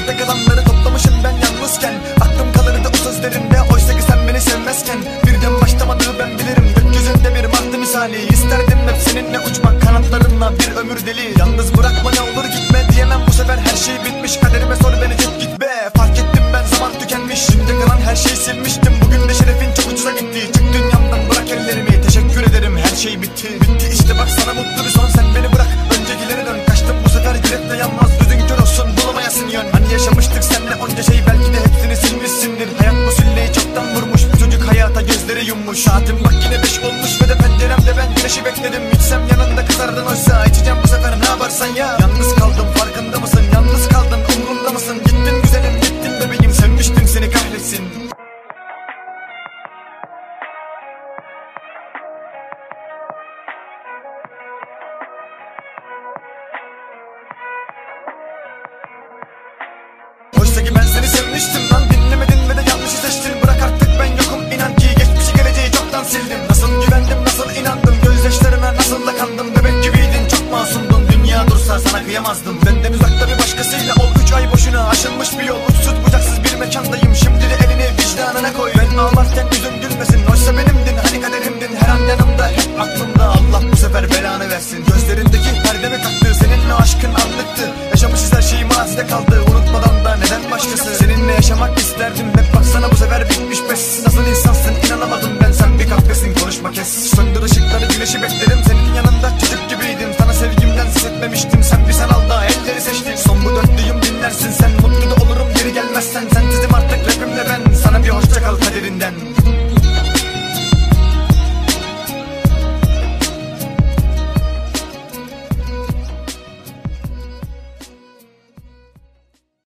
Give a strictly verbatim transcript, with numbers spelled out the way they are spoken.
Geride kalanları toplamışım ben yalnızken. Aklım kalırdı o sözlerinde, oysa ki sen beni sevmezken. Birden başlamadığı ben bilirim, gökyüzünde bir martı misali. İsterdim hep seninle uçmak, kanatlarınla bir ömür deli. Yalnız bırakma ne olur gitme diyemem, bu sefer her şey bitmiş. Kaderime sor beni, çek git be. Fark ettim ben zaman tükenmiş, şimdi kalan her şeyi silmiştim. Bugün de şerefin çok ucuza gitti. Çık dünyamdan bırak ellerimi, teşekkür ederim her şey bitti. Bitti işte bak sana mutlu bir son, sen beni bırak öncekileri dön. Kaçtım bu sefer gülüp de yanmaz, gözün kör olsun bulamayasın yön. Hani yaşamıştık seninle onca şey, belki de hepsini silmişsindir. Hayat bu silleyi çoktan vurmuş, bu çocuk hayata gözleri yummuş. Saatim bak yine beş olmuş ve de penceremde ben güneşi bekledim. İçsem yanında kızardın, oysa içeceğim bu sefer ne yaparsan ya. Yalnız kaldım farkında mısın, yalnız kaldın umrumda mısın? Gittin güzelim gittin bebeğim, sevmiştim seni kahretsin. Oysa ki ben seni sevmiştim lan, dinlemedin ve de yanlışı seçtin. Bırak artık ben yokum, inan ki geçmişi geleceği çoktan sildim. Nasıl güvendim, nasıl inandım, gözyaşlarına nasıl da kandım. Bebek gibiydin, çok masumdun, dünya dursa sana kıyamazdım. Benden uzakta bir başkasıyla ol, üç ay boşuna aşılmış bir yol. Uçsuz bucaksız bir mekandayım, şimdi de elini vicdanına koy. Ben ağlarken yüzüm gülmesin, oysa benimdin, hani kaderimdin. Her an yanımda, hep aklımda, Allah bu sefer belanı versin. Gözlerindeki perdemi taktı, seninle aşkın anlıktı. Yaşamışız her şey mazide kaldı, unutmadan da neden başkası. Seninle yaşamak isterdim hep, baksana bu sefer bitmiş pes. Nasıl insansın inanamadım ben, sen bir kahvesin konuşma kes. Söndür ışıkları, güneşi beklerim, senin yanında çocuk gibiydim. Sana sevgimden ses etmemiştim, sen bir sanal da elleri seçtin. Son bu dörtlüyüm dinlersin sen, mutlu da olurum geri gelmezsen sen.